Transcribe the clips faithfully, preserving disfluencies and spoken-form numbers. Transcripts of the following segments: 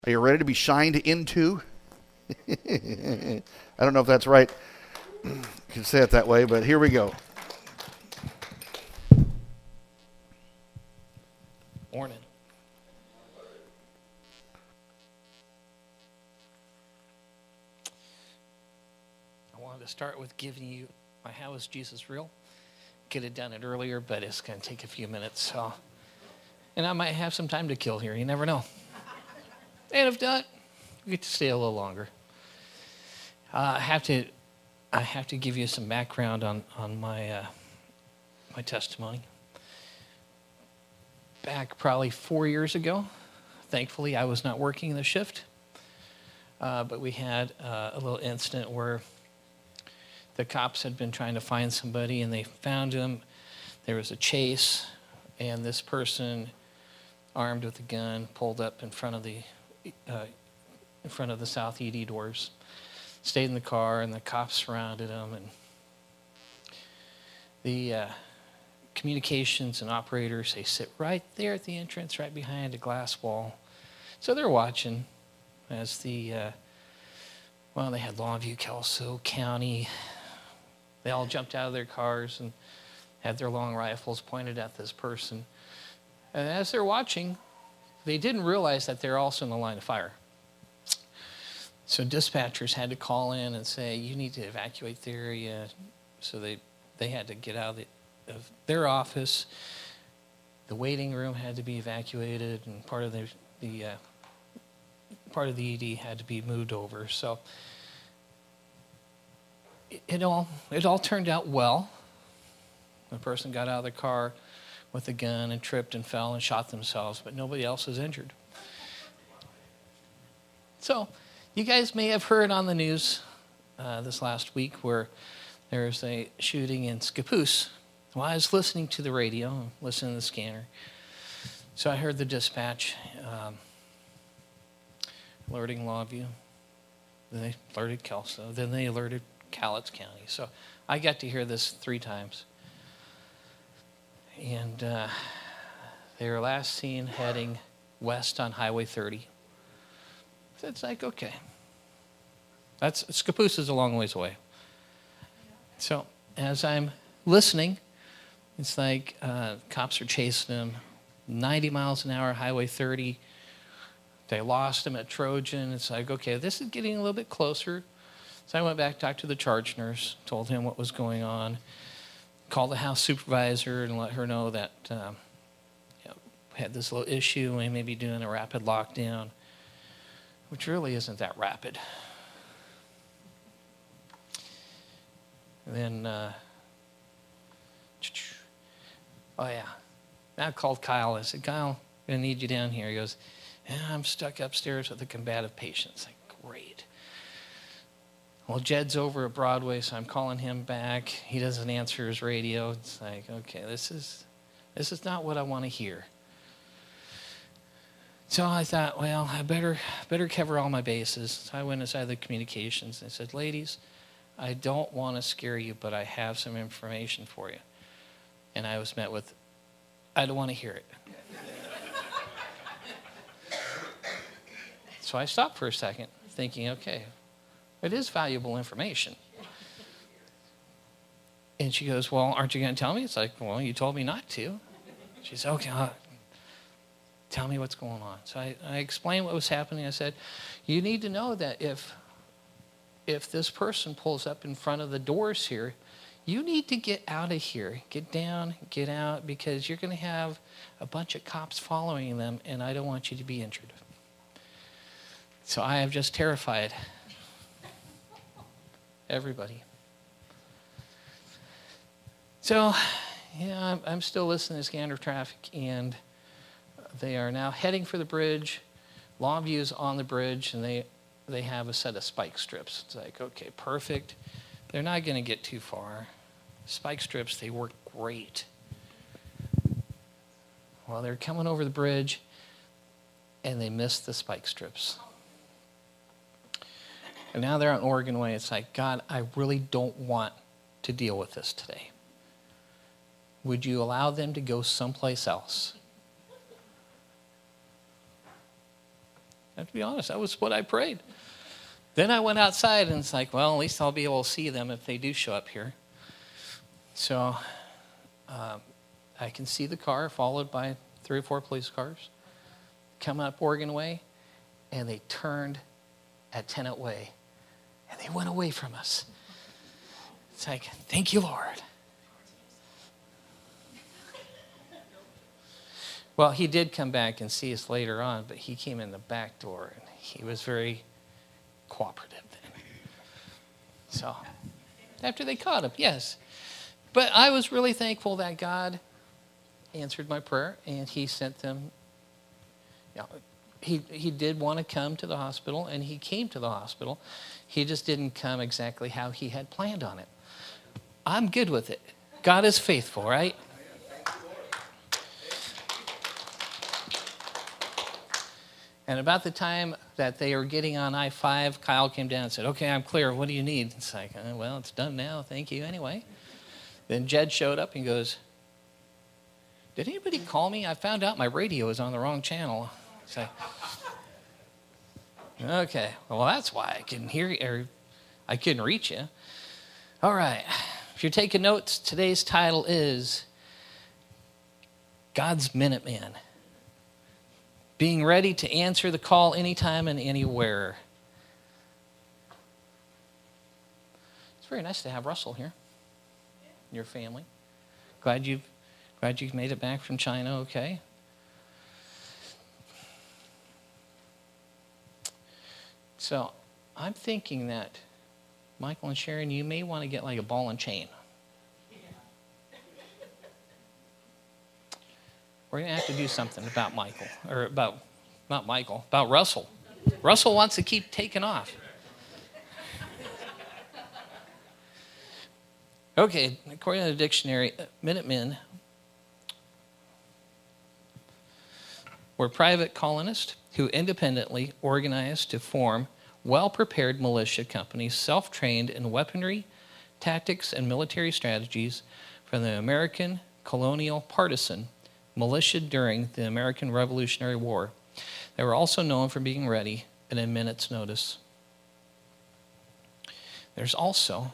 Are you ready to be shined into? I don't know if that's right. You can say it that way, but here we go. Morning. I wanted to start with giving you my How Is Jesus Real? Could have done it earlier, but it's going to take a few minutes. So, and I might have some time to kill here. You never know. And if not, we get to stay a little longer. Uh, I have to, I have to give you some background on on my uh, my testimony. Back probably four years ago, thankfully I was not working the shift, uh, but we had uh, a little incident where the cops had been trying to find somebody and they found him. There was a chase, and this person, armed with a gun, pulled up in front of the uh, in front of the South E D doors, stayed in the car, and the cops surrounded him. And the uh, communications and operators, they sit right there at the entrance, right behind a glass wall. So they're watching as the, uh, well, they had Longview, Kelso County. They all jumped out of their cars and had their long rifles pointed at this person. And as they're watching, they didn't realize that they're also in the line of fire. So dispatchers had to call in and say, you need to evacuate the area. So they, they had to get out of, the, of their office. The waiting room had to be evacuated, and part of the, the uh, part of the E D had to be moved over. So it, it all it all turned out well. The person got out of the car with a gun and tripped and fell and shot themselves, but nobody else was injured. So you guys may have heard on the news uh, this last week where there was a shooting in Scappoose. Well, I was listening to the radio, listening to the scanner. So I heard the dispatch um, alerting Longview. Then they alerted Kelso. Then they alerted Cowlitz County. So I got to hear this three times. And uh, they were last seen heading west on Highway thirty. So it's like, okay. That's Scappoose is a long ways away. So as I'm listening, it's like uh, cops are chasing him, ninety miles an hour, Highway thirty. They lost him at Trojan. It's like, okay, this is getting a little bit closer. So I went back, talked to the charge nurse, told him what was going on, called the house supervisor and let her know that um, you know, we had this little issue. We may be doing a rapid lockdown, which really isn't that rapid. And then, uh, oh yeah, I called Kyle. I said, Kyle, I'm going to need you down here. He goes, yeah, I'm stuck upstairs with a combative patient. It's like, great. Well, Jed's over at Broadway, so I'm calling him back. He doesn't answer his radio. It's like, okay, this is this is not what I want to hear. So I thought, well, I better better cover all my bases. So I went inside the communications and I said, ladies, I don't want to scare you, but I have some information for you. And I was met with, I don't want to hear it. So I stopped for a second, thinking, okay, it is valuable information. And she goes, well, aren't you going to tell me? It's like, well, you told me not to. She said, okay, uh, tell me what's going on. So I, I explained what was happening. I said, you need to know that if if this person pulls up in front of the doors here, you need to get out of here. Get down, get out, because you're going to have a bunch of cops following them, and I don't want you to be injured. So I have just terrified everybody. So, yeah, I'm, I'm still listening to scanner traffic, and they are now heading for the bridge. Longview is on the bridge, and they they have a set of spike strips. It's like, okay, perfect. They're not going to get too far. Spike strips, they work great. Well, they're coming over the bridge, and they missed the spike strips. And now they're on Oregon Way. It's like, God, I really don't want to deal with this today. Would you allow them to go someplace else? have to be honest, that was what I prayed. Then I went outside and it's like, well, at least I'll be able to see them if they do show up here. So um, I can see the car followed by three or four police cars come up Oregon Way, and they turned at Tenet Way, and they went away from us. It's like, thank you, Lord. Well, he did come back and see us later on, but he came in the back door, and he was very cooperative then. So, after they caught him, yes. But I was really thankful that God answered my prayer, and he sent them. You know, he, he did want to come to the hospital, and he came to the hospital. He just didn't come exactly how he had planned on it. I'm good with it. God is faithful, right? And about the time that they were getting on I five, Kyle came down and said, okay, I'm clear. What do you need? It's like, uh, well, it's done now. Thank you anyway. Then Jed showed up and goes, did anybody call me? I found out my radio is on the wrong channel. It's like, okay, well, that's why I couldn't hear you, or I couldn't reach you. All right. If you're taking notes, today's title is God's Minuteman. Being ready to answer the call anytime and anywhere. It's very nice to have Russell here. Your family. Glad you've glad you've made it back from China okay. So I'm thinking that Michael and Sharon, you may want to get like a ball and chain. We're going to have to do something about Michael, or about, not Michael, about Russell. Russell wants to keep taking off. Okay, according to the dictionary, Minutemen were private colonists who independently organized to form well-prepared militia companies, self-trained in weaponry, tactics, and military strategies for the American colonial partisan militia during the American Revolutionary War. They were also known for being ready at a minute's notice. There's also,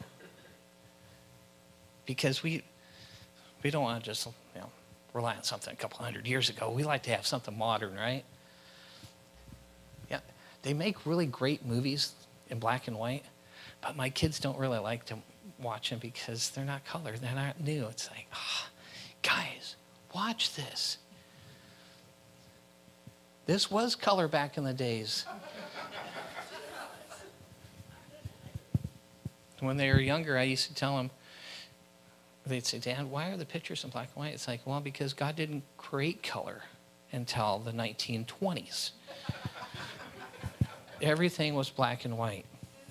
because we we don't want to just you know, rely on something a couple hundred years ago. We like to have something modern, right? Yeah, they make really great movies in black and white, but my kids don't really like to watch them because they're not colored. They're not new. It's like, oh, guys, watch this. This was color back in the days. When they were younger, I used to tell them, they'd say, Dad, why are the pictures in black and white? It's like, well, because God didn't create color until the nineteen twenties. Everything was black and white.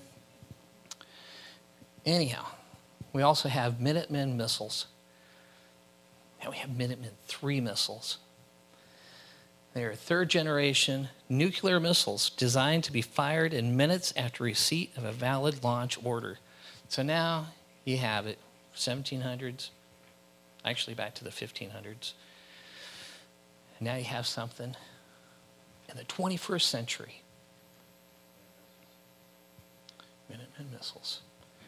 Anyhow, we also have Minuteman missiles. And we have Minuteman three missiles. They are third generation nuclear missiles designed to be fired in minutes after receipt of a valid launch order. So now you have it, seventeen hundreds, actually back to the fifteen hundreds. And now you have something in the twenty-first century. Minuteman missiles.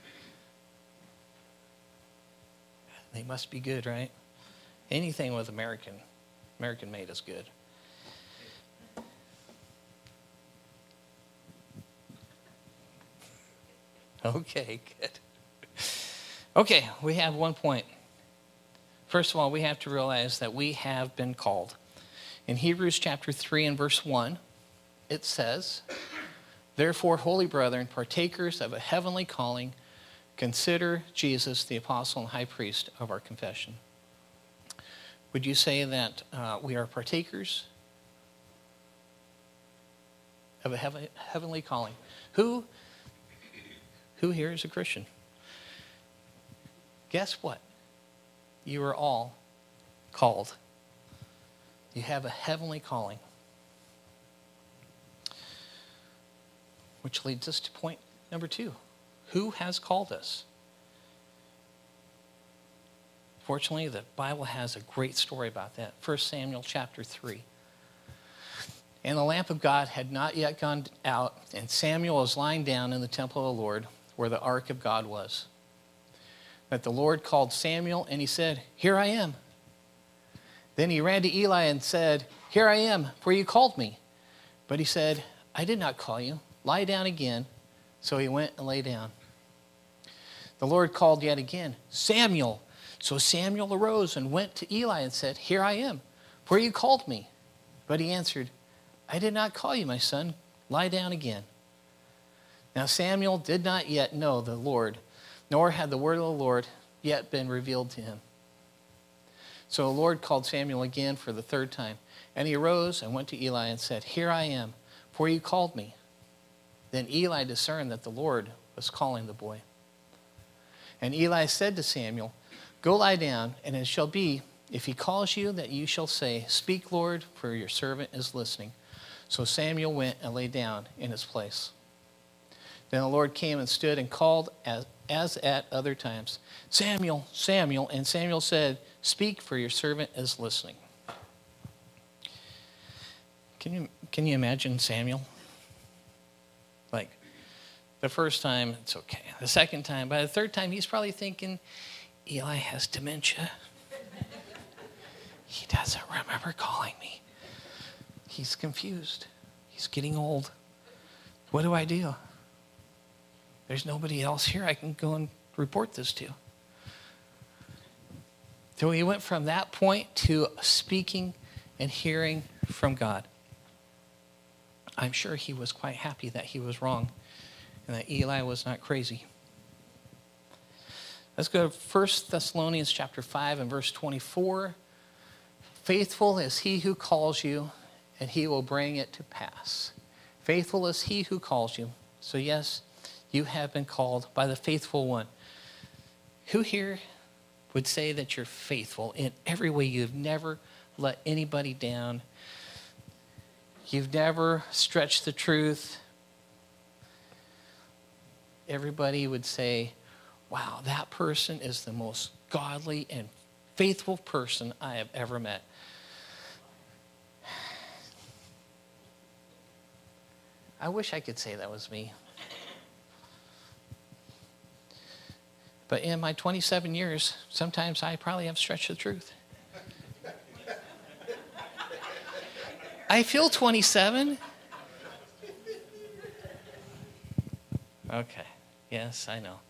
They must be good, right? Anything with American, American made is good. Okay, good. Okay, we have one point. First of all, we have to realize that we have been called. In Hebrews chapter three and verse one, it says, therefore, holy brethren, partakers of a heavenly calling, consider Jesus the apostle and high priest of our confession. Would you say that uh, we are partakers of a heaven, heavenly calling? Who, who here is a Christian? Guess what? You are all called. You have a heavenly calling. Which leads us to point number two. Who has called us? Fortunately, the Bible has a great story about that. First Samuel chapter three. And the lamp of God had not yet gone out, and Samuel was lying down in the temple of the Lord, where the ark of God was. But the Lord called Samuel, and he said, "Here I am." Then he ran to Eli and said, "Here I am, for you called me." But he said, "I did not call you. Lie down again." So he went and lay down. The Lord called yet again, "Samuel." So Samuel arose and went to Eli and said, "Here I am, for you called me." But he answered, "I did not call you, my son. Lie down again." Now Samuel did not yet know the Lord, nor had the word of the Lord yet been revealed to him. So the Lord called Samuel again for the third time. And he arose and went to Eli and said, "Here I am, for you called me." Then Eli discerned that the Lord was calling the boy. And Eli said to Samuel, "Go lie down, and it shall be, if he calls you, that you shall say, 'Speak, Lord, for your servant is listening.'" So Samuel went and lay down in his place. Then the Lord came and stood and called as, as at other times, "Samuel, Samuel." And Samuel said, "Speak, for your servant is listening." Can you, can you imagine Samuel? Like, the first time, it's okay. The second time, by the third time, he's probably thinking, Eli has dementia. He doesn't remember calling me. He's confused. He's getting old. What do I do? There's nobody else here I can go and report this to. So he went from that point to speaking and hearing from God. I'm sure he was quite happy that he was wrong and that Eli was not crazy. Let's go to First Thessalonians chapter five and verse twenty-four. "Faithful is he who calls you, and he will bring it to pass." Faithful is he who calls you. So yes, you have been called by the faithful one. Who here would say that you're faithful in every way? You've never let anybody down. You've never stretched the truth. Everybody would say, "Wow, that person is the most godly and faithful person I have ever met." I wish I could say that was me. But in my twenty-seven years, sometimes I probably have stretched the truth. I feel twenty-seven. Okay. Yes, I know.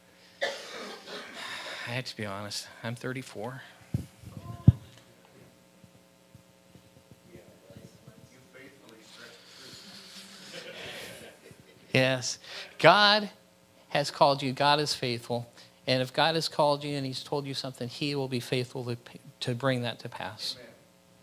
I had to be honest. I'm thirty-four. Yes. God has called you. God is faithful. And if God has called you and he's told you something, he will be faithful to, to bring that to pass. Amen.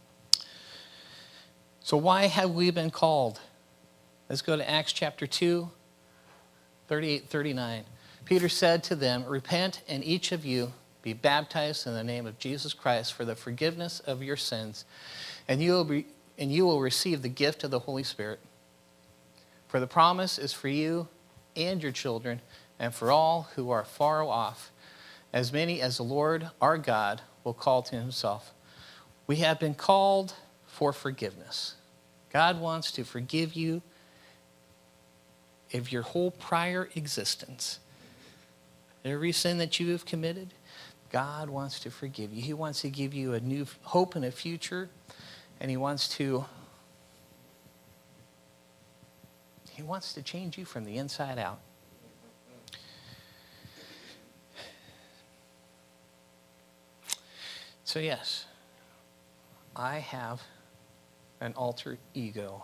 So why have we been called? Let's go to Acts chapter two, thirty-eight, thirty-nine. Peter said to them, "Repent, and each of you be baptized in the name of Jesus Christ for the forgiveness of your sins, and you will be, and you will receive the gift of the Holy Spirit. For the promise is for you and your children, and for all who are far off, as many as the Lord our God will call to himself." We have been called for forgiveness. God wants to forgive you of your whole prior existence. Every sin that you have committed, God wants to forgive you. He wants to give you a new hope and a future, and he wants to he wants to change you from the inside out. So yes, I have an alter ego.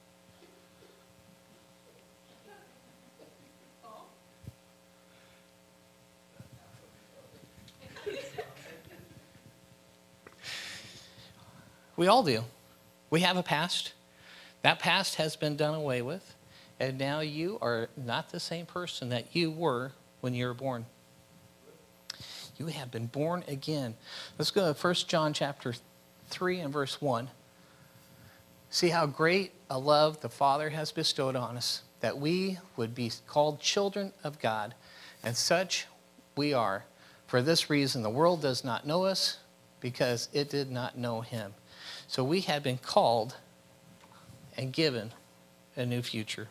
We all do. We have a past. That past has been done away with. And now you are not the same person that you were when you were born. You have been born again. Let's go to First John chapter three and verse one. See how great a love the Father has bestowed on us, that we would be called children of God. And such we are. For this reason, the world does not know us, because it did not know him. So we have been called and given a new future.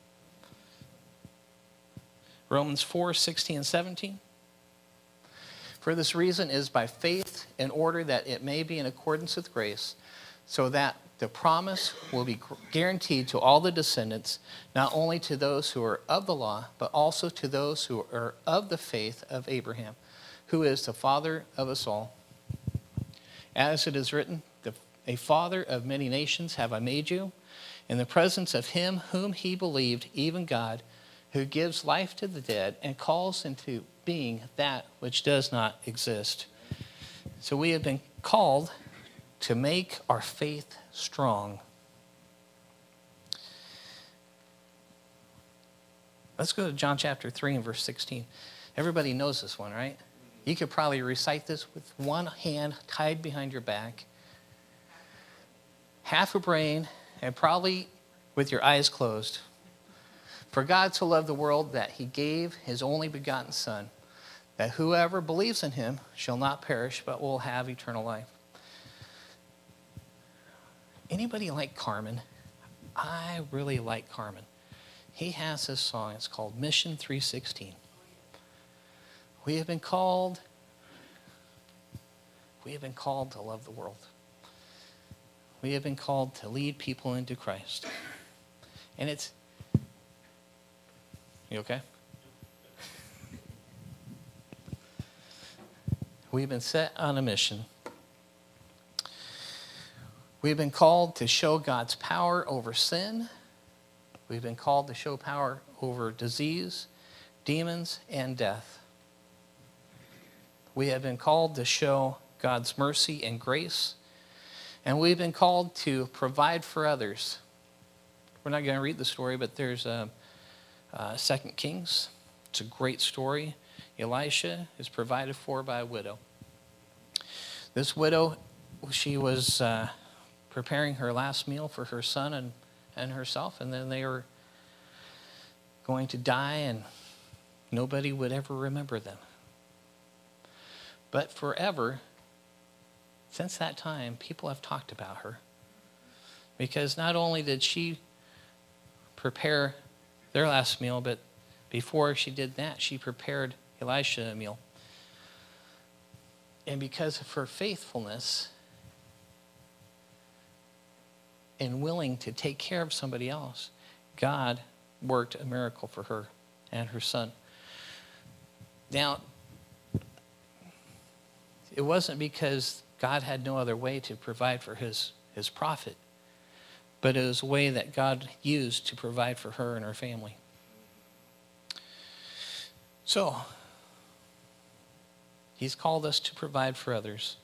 Romans four, sixteen and seventeen. For this reason is by faith, in order that it may be in accordance with grace, so that the promise will be guaranteed to all the descendants, not only to those who are of the law, but also to those who are of the faith of Abraham, who is the father of us all. As it is written, the, a father of many nations have I made you, in the presence of him whom he believed, even God, who gives life to the dead and calls into being that which does not exist. So we have been called to make our faith strong. Let's go to John chapter three and verse sixteen. Everybody knows this one, right? You could probably recite this with one hand tied behind your back, half a brain, and probably with your eyes closed. For God so loved the world that he gave his only begotten Son, that whoever believes in him shall not perish, but will have eternal life. Anybody like Carmen? I really like Carmen. He has this song. It's called Mission three sixteen. We have been called, we have been called to love the world. We have been called to lead people into Christ. And it's, you okay? We've been set on a mission. We've been called to show God's power over sin. We've been called to show power over disease, demons, and death. We have been called to show God's mercy and grace. And we've been called to provide for others. We're not going to read the story, but there's a, a Second Kings. It's a great story. Elisha is provided for by a widow. This widow, she was uh, preparing her last meal for her son and, and herself, and then they were going to die, and nobody would ever remember them. But forever, since that time, people have talked about her. Because not only did she prepare their last meal, but before she did that, she prepared Elisha a meal. And because of her faithfulness and willing to take care of somebody else, God worked a miracle for her and her son. Now, it wasn't because God had no other way to provide for his, his prophet, but it was a way that God used to provide for her and her family. So, he's called us to provide for others.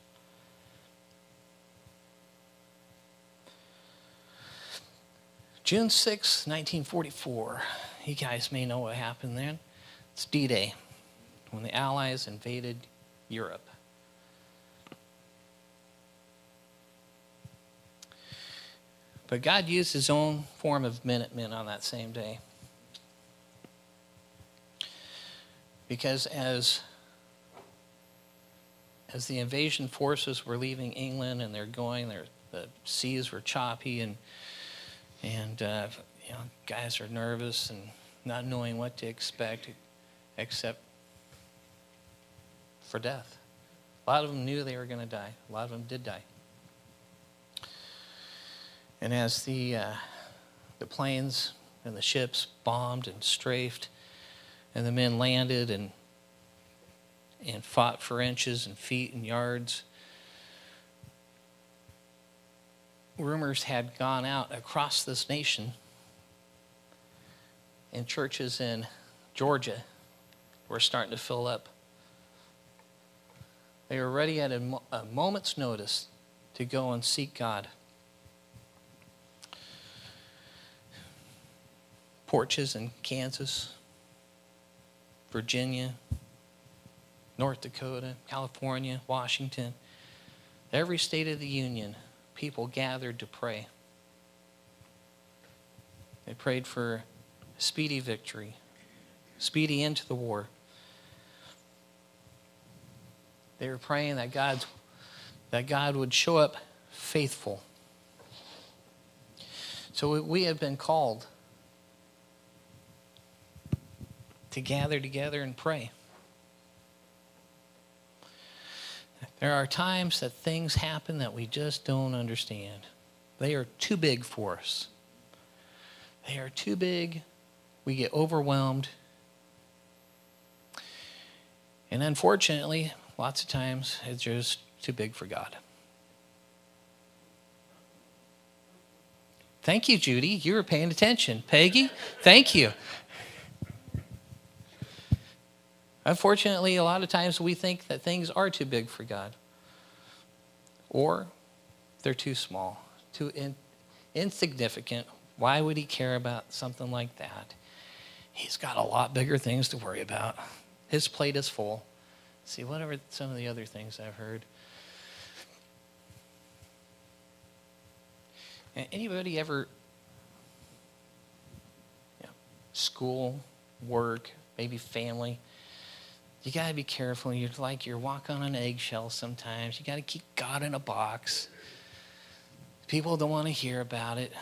June sixth, nineteen forty-four. You guys may know what happened then. It's D-Day, when the Allies invaded Europe. But God used his own form of Minutemen on that same day. Because as, as the invasion forces were leaving England and they're going, they're, the seas were choppy and, and uh, you know, guys are nervous and not knowing what to expect except for death. A lot of them knew they were going to die. A lot of them did die. And as the uh, the planes and the ships bombed and strafed, and the men landed and and fought for inches and feet and yards, rumors had gone out across this nation, and churches in Georgia were starting to fill up. They were ready at a, mo- a moment's notice to go and seek God. Porches in Kansas, Virginia, North Dakota, California, Washington, every state of the Union, people gathered to pray. They prayed for speedy victory, speedy end to the war. They were praying that God, that God would show up faithful. So we have been called to gather together and pray. There are times that things happen that we just don't understand. They are too big for us. They are too big. We get overwhelmed. And unfortunately, lots of times, it's just too big for God. Thank you, Judy. You were paying attention. Peggy, thank you. Unfortunately, a lot of times we think that things are too big for God. Or they're too small, too in, insignificant. Why would he care about something like that? He's got a lot bigger things to worry about. His plate is full. See, whatever some of the other things I've heard. Anybody ever, you know, school, work, maybe family, you got to be careful. You're like you're walking on an eggshell sometimes. You got to keep God in a box. People don't want to hear about it.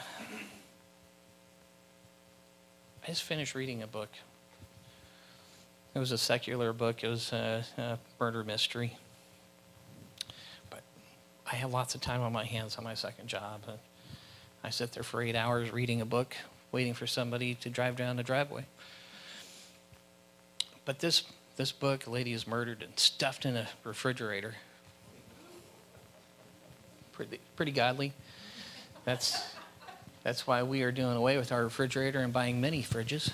I just finished reading a book. It was a secular book. It was a, a murder mystery. But I have lots of time on my hands on my second job. And I sit there for eight hours reading a book, waiting for somebody to drive down the driveway. But this this book, a lady is murdered and stuffed in a refrigerator. Pretty pretty godly. That's that's why we are doing away with our refrigerator and buying mini fridges.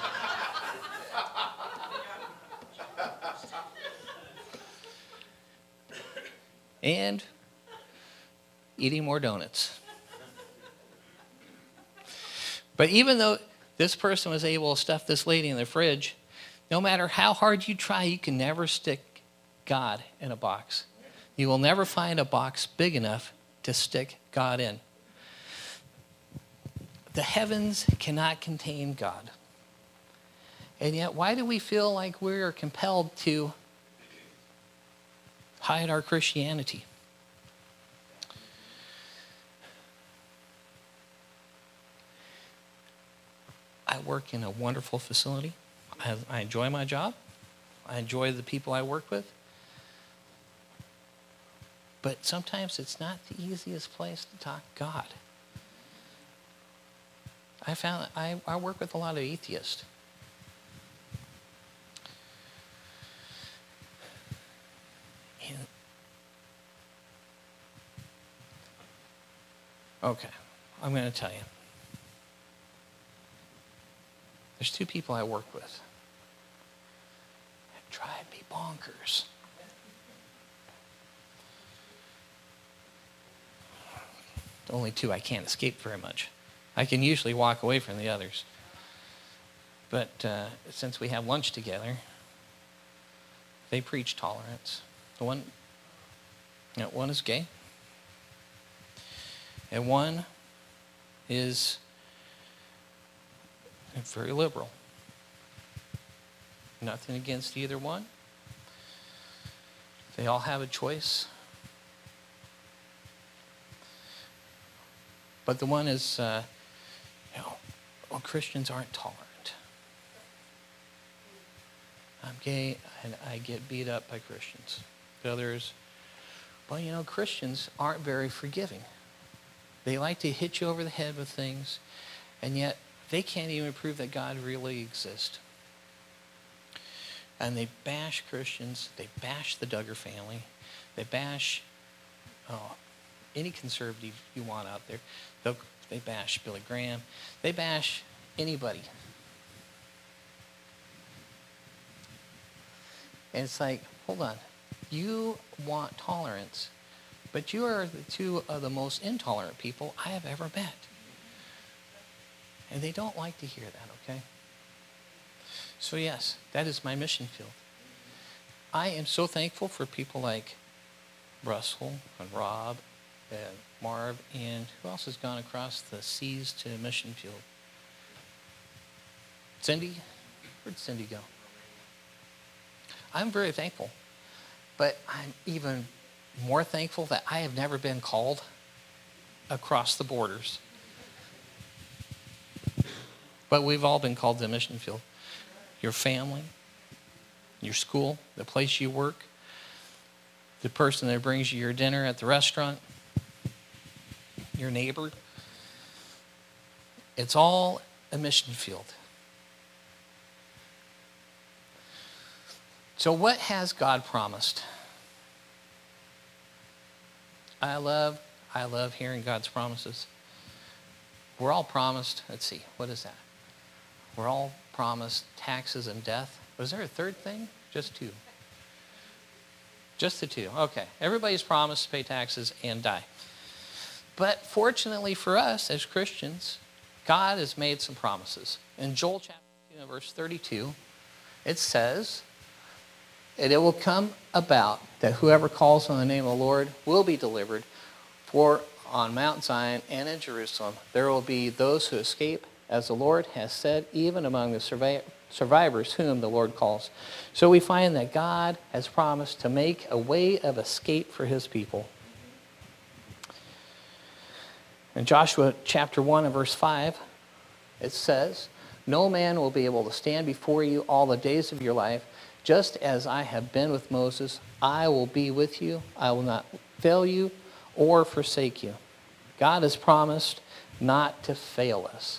And eating more donuts. But even though this person was able to stuff this lady in the fridge, no matter how hard you try, you can never stick God in a box. You will never find a box big enough to stick God in. The heavens cannot contain God. And yet, why do we feel like we are compelled to hide our Christianity? I work in a wonderful facility. I, I enjoy my job. I enjoy the people I work with. But sometimes it's not the easiest place to talk God. I found I, I work with a lot of atheists. And, okay, I'm going to tell you. There's two people I work with that drive me bonkers. Only two I can't escape very much. I can usually walk away from the others. But uh, since we have lunch together, they preach tolerance. The one, you know, one is gay, and one is very liberal. Nothing against either one. They all have a choice. But the one is, uh, you know, well, Christians aren't tolerant. I'm gay and I get beat up by Christians. The others, well, you know, Christians aren't very forgiving. They like to hit you over the head with things, and yet they can't even prove that God really exists. And they bash Christians. They bash the Duggar family. They bash oh, any conservative you want out there. They'll, they bash Billy Graham. They bash anybody. And it's like, hold on. You want tolerance, but you are the two of the most intolerant people I have ever met. And they don't like to hear that, okay? So yes, that is my mission field. I am so thankful for people like Russell and Rob and Marv, and who else has gone across the seas to mission field? Cindy? Where'd Cindy go? I'm very thankful, but I'm even more thankful that I have never been called across the borders. But we've all been called to the mission field. Your family, your school, the place you work, the person that brings you your dinner at the restaurant, your neighbor. It's all a mission field. So what has God promised? I love, I love hearing God's promises. We're all promised, let's see, what is that? We're all promised taxes and death. Was there a third thing? Just two. Just the two. Okay. Everybody's promised to pay taxes and die. But fortunately for us as Christians, God has made some promises. In Joel chapter two, verse thirty-two, it says, and it will come about that whoever calls on the name of the Lord will be delivered. For on Mount Zion and in Jerusalem there will be those who escape, as the Lord has said, even among the survivors whom the Lord calls. So we find that God has promised to make a way of escape for his people. In Joshua chapter one and verse five, it says, no man will be able to stand before you all the days of your life. Just as I have been with Moses, I will be with you. I will not fail you or forsake you. God has promised not to fail us.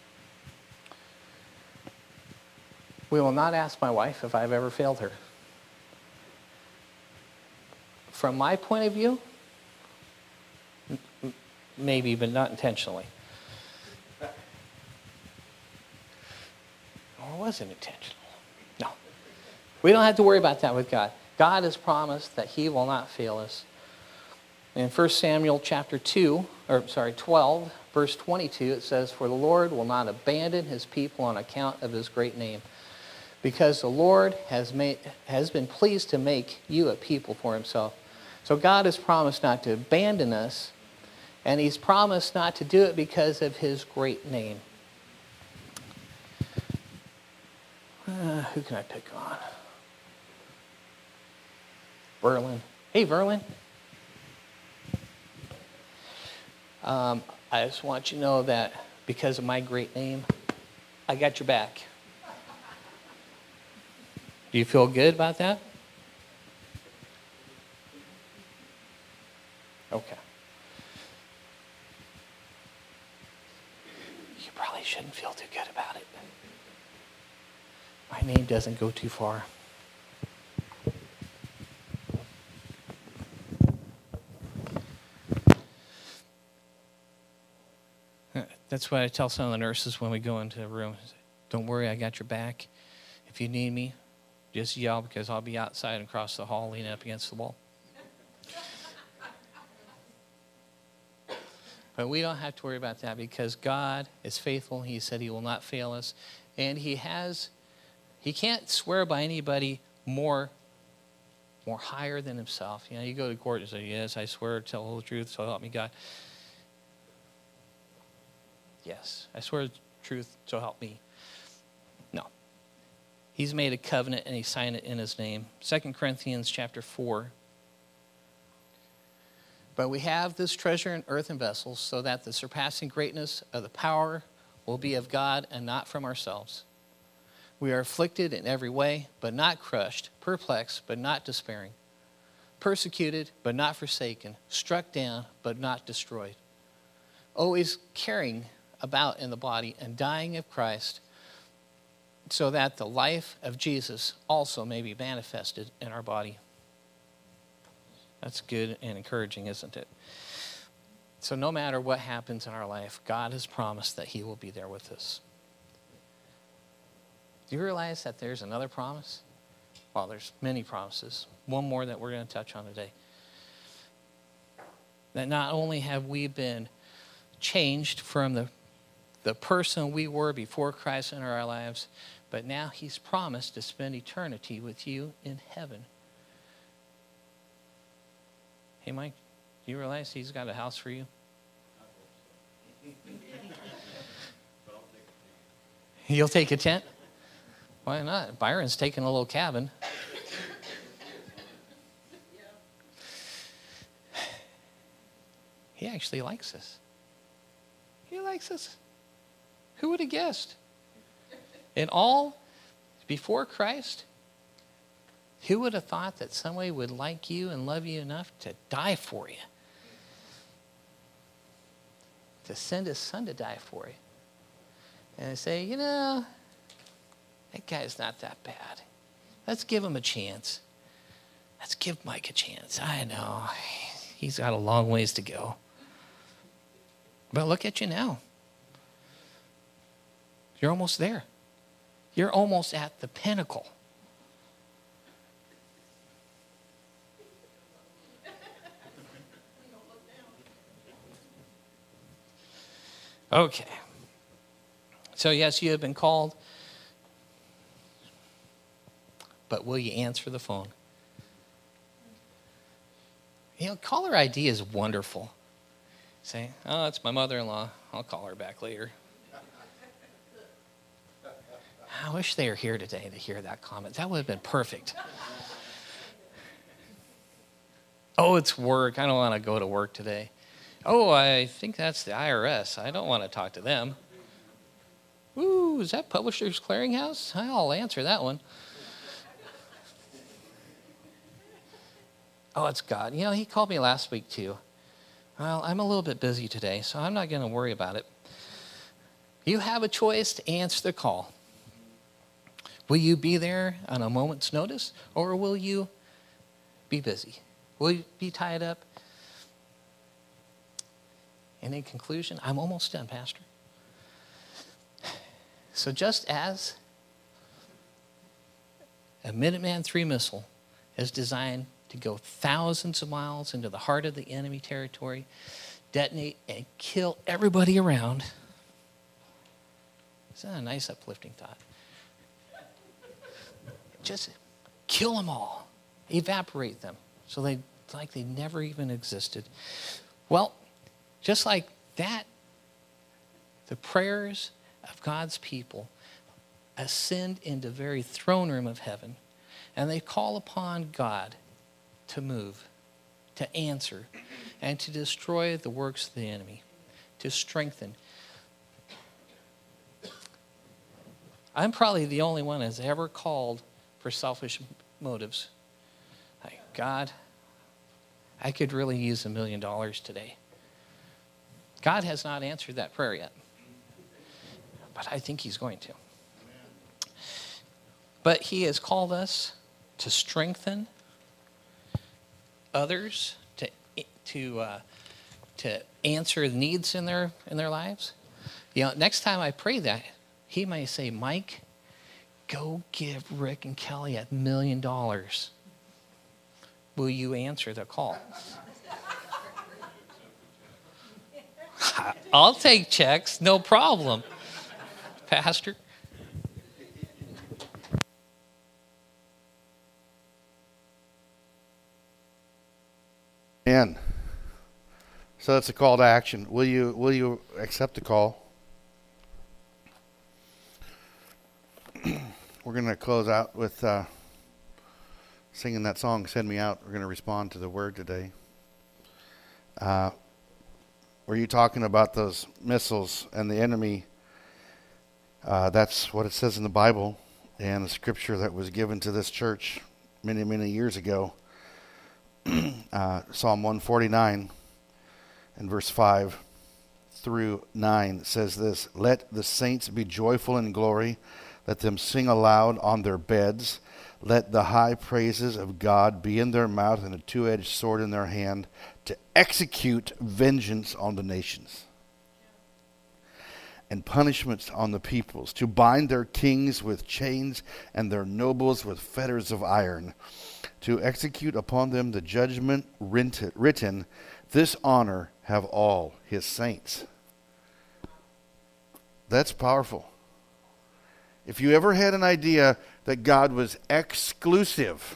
We will not ask my wife if I've ever failed her. From my point of view, m- maybe, but not intentionally. Or was it intentional? No. We don't have to worry about that with God. God has promised that he will not fail us. In First Samuel chapter two, or sorry, twelve, verse twenty-two, it says, for the Lord will not abandon his people on account of his great name, because the Lord has made has been pleased to make you a people for himself. So God has promised not to abandon us, and he's promised not to do it because of his great name. Uh, who can I pick on? Verlin. Hey, Verlin. Um, I just want you to know that because of my great name, I got your back. Do you feel good about that? Okay. You probably shouldn't feel too good about it. My name doesn't go too far. That's what I tell some of the nurses when we go into a room. Don't worry, I got your back. If you need me, just yell, because I'll be outside and across the hall leaning up against the wall. But we don't have to worry about that because God is faithful. He said he will not fail us. And he has, he can't swear by anybody more, more higher than himself. You know, you go to court and say, yes, I swear to tell the whole truth, so help me God. Yes, I swear the truth, so help me. No. He's made a covenant and he signed it in his name. Second Corinthians chapter four. But we have this treasure in earthen vessels so that the surpassing greatness of the power will be of God and not from ourselves. We are afflicted in every way, but not crushed, perplexed, but not despairing, persecuted, but not forsaken, struck down, but not destroyed, always carrying about in the body and dying of Christ, so that the life of Jesus also may be manifested in our body. That's good and encouraging, isn't it? So no matter what happens in our life, God has promised that he will be there with us. Do you realize that there's another promise? Well, there's many promises. One more that we're going to touch on today. That not only have we been changed from the the person we were before Christ in our lives, but now he's promised to spend eternity with you in heaven. Hey, Mike, do you realize he's got a house for you? You'll take a tent? Why not? Byron's taking a little cabin. He actually likes us. He likes us. Who would have guessed? In all, before Christ, who would have thought that somebody would like you and love you enough to die for you? To send his son to die for you. And say, you know, that guy's not that bad. Let's give him a chance. Let's give Mike a chance. I know. He's got a long ways to go. But look at you now. You're almost there. You're almost at the pinnacle. Okay. So yes, you have been called. But will you answer the phone? You know, caller I D is wonderful. Say, oh, it's my mother-in-law. I'll call her back later. I wish they were here today to hear that comment. That would have been perfect. Oh, it's work. I don't want to go to work today. Oh, I think that's the I R S. I don't want to talk to them. Ooh, is that Publishers Clearinghouse? I'll answer that one. Oh, it's God. You know, he called me last week too. Well, I'm a little bit busy today, so I'm not going to worry about it. You have a choice to answer the call. Will you be there on a moment's notice, or will you be busy? Will you be tied up? And in conclusion, I'm almost done, Pastor. So just as a Minuteman three missile is designed to go thousands of miles into the heart of the enemy territory, detonate and kill everybody around. Is that a nice uplifting thought? Just kill them all. Evaporate them so they like they never even existed. Well, just like that, the prayers of God's people ascend into the very throne room of heaven, and they call upon God to move, to answer, and to destroy the works of the enemy, to strengthen. I'm probably the only one that's ever called for selfish motives. Like, God, I could really use a million dollars today. God has not answered that prayer yet, but I think he's going to. But he has called us to strengthen others, to to uh, to answer the needs in their in their lives. You know, next time I pray that, he may say, Mike, go give Rick and Kelly a million dollars. Will you answer the call? I'll take checks, no problem, Pastor. And so that's a call to action. Will you will you accept the call? We're going to close out with uh, singing that song, Send Me Out. We're going to respond to the word today. Uh, were you talking about those missiles and the enemy? Uh, that's what it says in the Bible and the scripture that was given to this church many, many years ago. uh, Psalm one forty-nine and verse five through nine says this: Let the saints be joyful in glory. Let them sing aloud on their beds. Let the high praises of God be in their mouth and a two-edged sword in their hand to execute vengeance on the nations and punishments on the peoples, to bind their kings with chains and their nobles with fetters of iron, to execute upon them the judgment written, this honor have all his saints. That's powerful. If you ever had an idea that God was exclusive,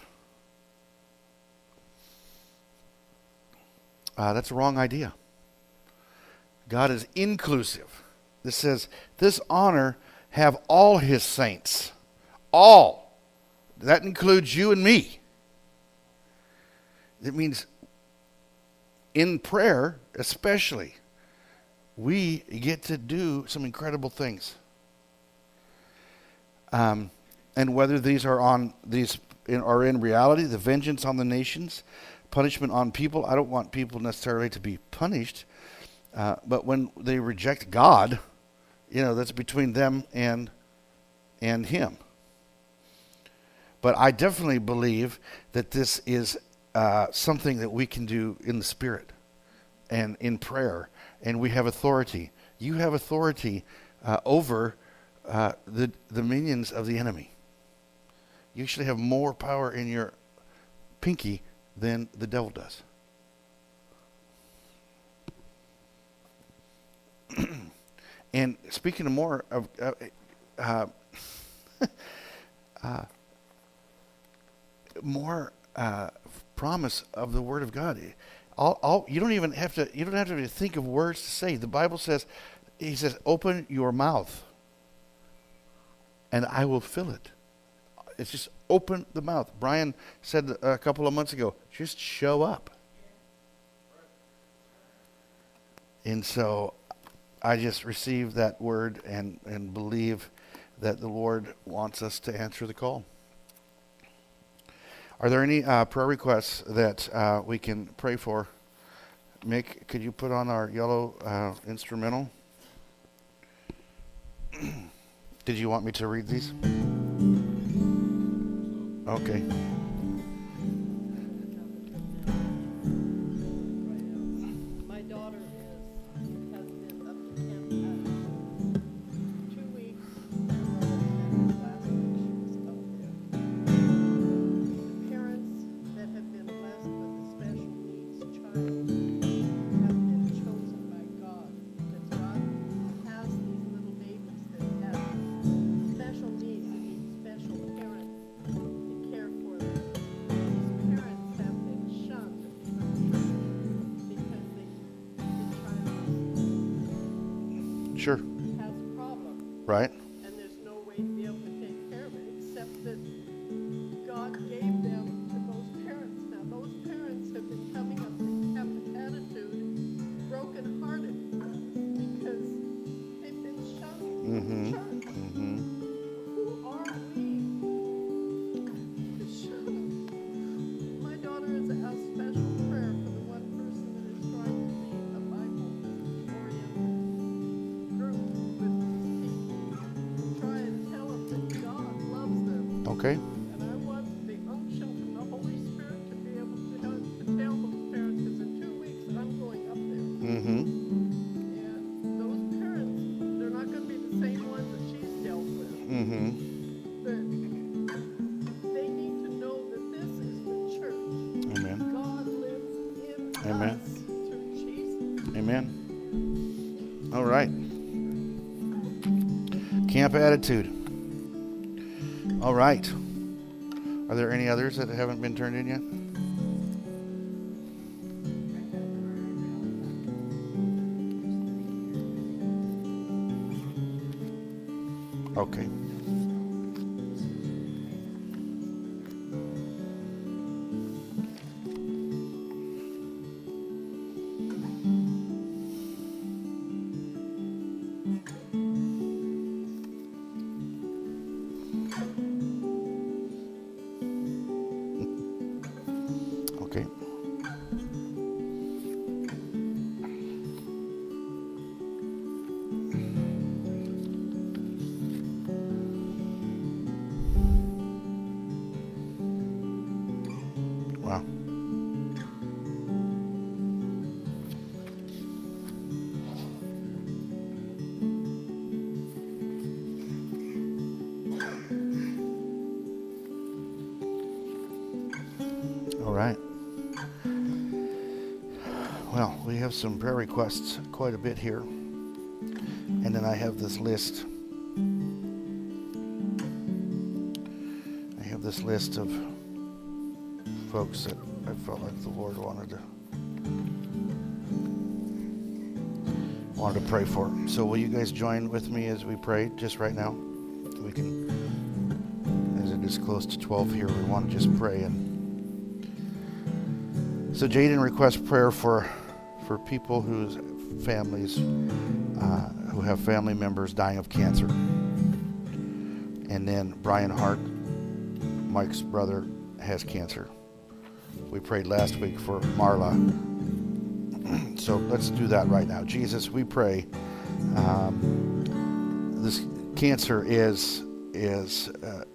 uh, that's a wrong idea. God is inclusive. This says, this honor have all his saints. All. That includes you and me. It means in prayer, especially, we get to do some incredible things. Um, and whether these are on these in, are in reality, the vengeance on the nations, punishment on people. I don't want people necessarily to be punished, uh, but when they reject God, you know, that's between them and and Him. But I definitely believe that this is uh, something that we can do in the Spirit and in prayer, and we have authority. You have authority uh, over uh, the the minions of the enemy. You actually have more power in your pinky than the devil does. And speaking of more of uh, uh, uh, more uh, promise of the Word of God. All, all, you don't even have to. You don't have to think of words to say. The Bible says, He says, "Open your mouth, and I will fill it." It's just open the mouth. Brian said a couple of months ago, "Just show up." And so, I just received that word and and believe that the Lord wants us to answer the call. Are there any uh, prayer requests that uh, we can pray for? Mick, could you put on our yellow uh, instrumental? Did you want me to read these? Okay. My daughter is, has been up to camp at two weeks. And last week she was up there. The parents that have been blessed with a special needs child have been chosen by God, because God has these little babies that have special needs and need special parents to care for them. These parents have been shunned from because they, the child Sure. has a problem. Right. And there's no way to be able to take care of it except that God gave them to those parents. Now, those parents have been coming up to Camp Attitude brokenhearted because they've been shunned Mm-hmm. from the church. Mm-hmm. Who are we to shun them? My daughter has asked special prayer for the one person that is trying to lead a Bible-oriented group with these people. Try and tell them that God loves them. Okay. And I want the unction from the Holy Spirit to be able to, help, to tell those parents, because in two weeks I'm going up there. Mm-hmm. And those parents, they're not going to be the same ones that she's dealt with. Mm-hmm. But they need to know that this is the church. Amen. God lives in Amen. us through Jesus. Amen. All right. Camp Attitude. All right. Are there any others that haven't been turned in yet? Okay. Okay. Wow. All right. Well, we have some prayer requests, quite a bit here. And then I have this list. I have this list of folks that I felt like the Lord wanted to wanted to pray for. So will you guys join with me as we pray just right now? We can, as it is close to twelve here, we want to just pray. And so Jaden requests prayer for for people whose families uh, who have family members dying of cancer. And then Brian Hart, Mike's brother, has cancer. We prayed last week for Marla. So let's do that right now. Jesus, we pray. Um, this cancer is is uh,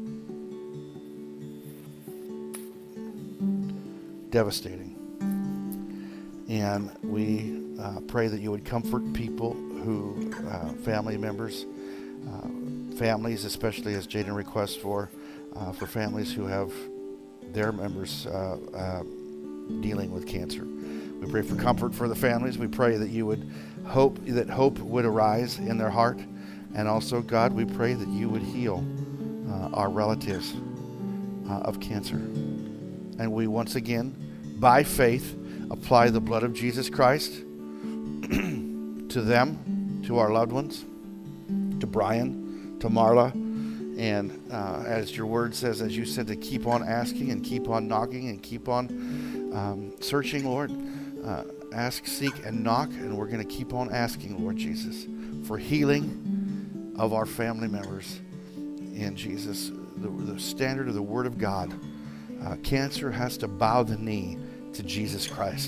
devastating, and we uh, pray that you would comfort people who, uh, family members, uh, families, especially as Jaden requests for, uh, for families who have their members uh, uh, dealing with cancer. We pray for comfort for the families. We pray that you would hope, that hope would arise in their heart. And also, God, we pray that you would heal uh, our relatives uh, of cancer. And we once again, by faith, apply the blood of Jesus Christ to them, to our loved ones, to Brian, to Marla. And uh, as your word says, as you said, to keep on asking and keep on knocking and keep on um, searching, Lord. Uh, ask, seek, and knock, and we're going to keep on asking, Lord Jesus, for healing of our family members. And Jesus, the, the standard of the Word of God, uh, cancer has to bow the knee to Jesus Christ.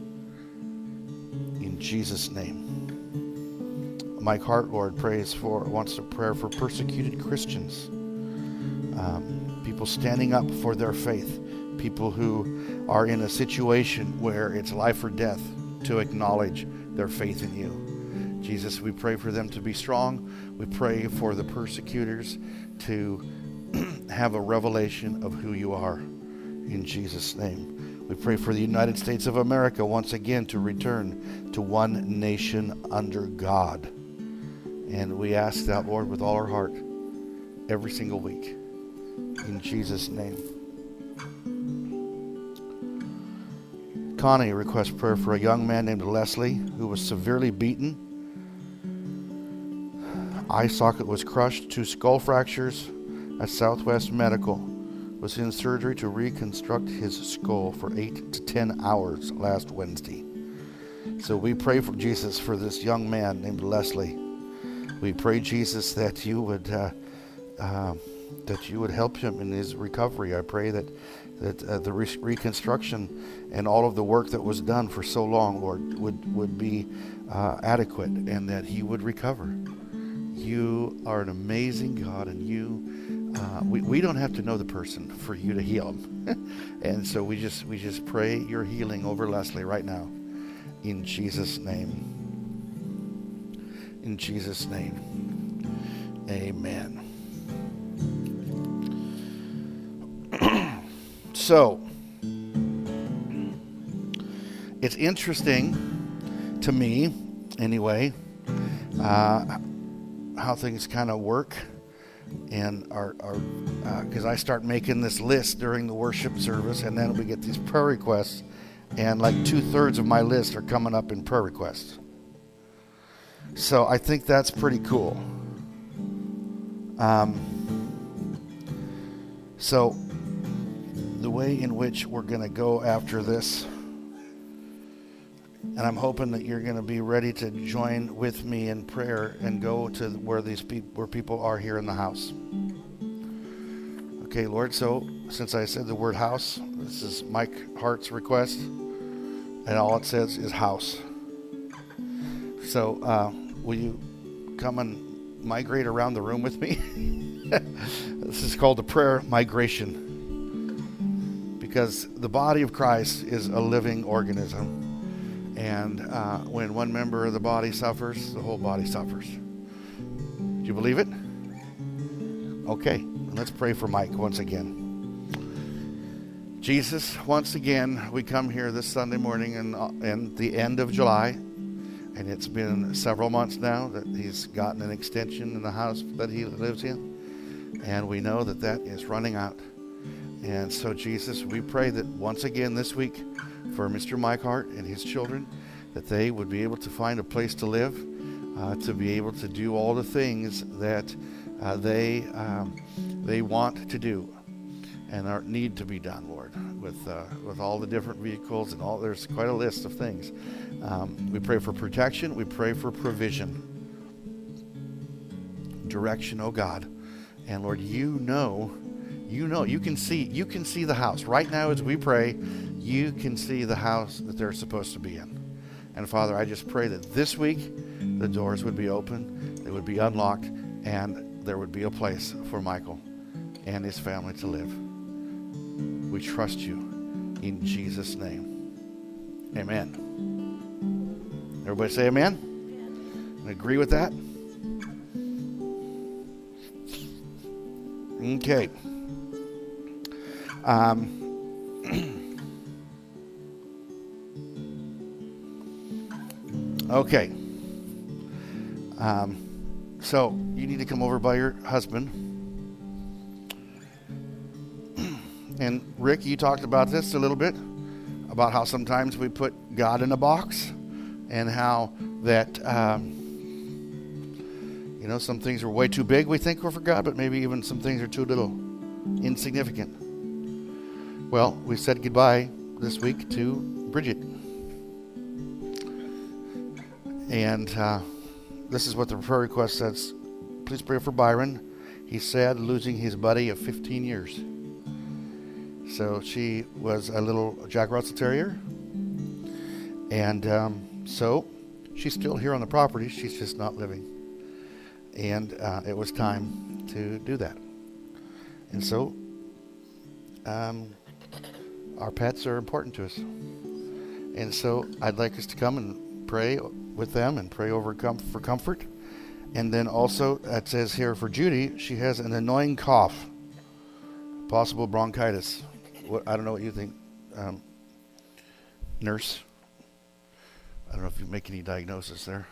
In Jesus' name. Mike Hart, Lord, prays for, wants a prayer for persecuted Christians, um, people standing up for their faith, people who are in a situation where it's life or death, to acknowledge their faith in you. Jesus, we pray for them to be strong. We pray for the persecutors to have a revelation of who you are. In Jesus' name. We pray for the United States of America once again to return to one nation under God. And we ask that, Lord, with all our heart, every single week. In Jesus' name. Connie requests prayer for a young man named Leslie who was severely beaten. Eye socket was crushed, two skull fractures at Southwest Medical. Was in surgery to reconstruct his skull for eight to ten hours last Wednesday. So we pray for Jesus for this young man named Leslie. We pray, Jesus, that you would uh, uh, that you would help him in his recovery. I pray that that uh, the re- reconstruction and all of the work that was done for so long, Lord, would would be uh, adequate, and that he would recover. You are an amazing God, and you uh, we we don't have to know the person for you to heal him, and so we just we just pray your healing over Leslie right now, in Jesus' name. In Jesus' name, amen. So, it's interesting to me, anyway, uh, how things kind of work, and are because uh, I start making this list during the worship service, and then we get these prayer requests, and like two-thirds of my list are coming up in prayer requests. So I think that's pretty cool. Um, so the way in which we're going to go after this, and I'm hoping that you're going to be ready to join with me in prayer and go to where these people, where people are here in the house. Okay, Lord. So since I said the word house, this is Mike Hart's request, and all it says is house. So uh, will you come and migrate around the room with me? This is called the prayer migration, because the body of Christ is a living organism. And uh, when one member of the body suffers, the whole body suffers. Do you believe it? Okay, let's pray for Mike once again. Jesus, once again, we come here this Sunday morning and uh, and the end of July, and it's been several months now that he's gotten an extension in the house that he lives in, and we know that that is running out. And so, Jesus, we pray that once again this week, for Mister Mike Hart and his children, that they would be able to find a place to live, uh, to be able to do all the things that uh, they um, they want to do and are, need to be done, Lord, with uh, with all the different vehicles and all. There's quite a list of things. Um, we pray for protection. We pray for provision, direction, oh God, And Lord, you know, you know, you can see, you can see the house. Right now as we pray, you can see the house that they're supposed to be in. And Father, I just pray that this week the doors would be open, they would be unlocked, and there would be a place for Michael and his family to live. We trust you in Jesus' name. Amen. Everybody say amen? And agree with that? Okay. Um, okay. Um, so you need to come over by your husband. And Rick, you talked about this a little bit, about how sometimes we put God in a box, and how that, um, you know, some things are way too big, we think, are for God, but maybe even some things are too little, insignificant. Well, we said goodbye this week to Bridget. And uh, this is what the prayer request says. Please pray for Byron. He's sad, losing his buddy of fifteen years. So she was a little Jack Russell Terrier. And um, so she's still here on the property. She's just not living. And uh, it was time to do that. And so um, our pets are important to us. And so I'd like us to come and pray with them and pray over com- for comfort. And then also, it says here for Judy, she has an annoying cough, possible bronchitis. What, I don't know what you think, um, nurse. I don't know if you make any diagnosis there.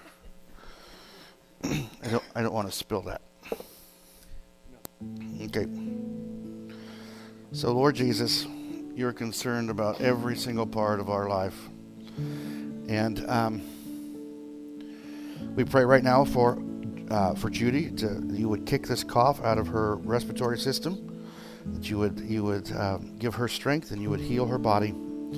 I don't. I don't want to spill that. Okay. So, Lord Jesus, you're concerned about every single part of our life, and um, we pray right now for uh, for Judy to you would kick this cough out of her respiratory system, that you would you would um, give her strength and you would heal her body.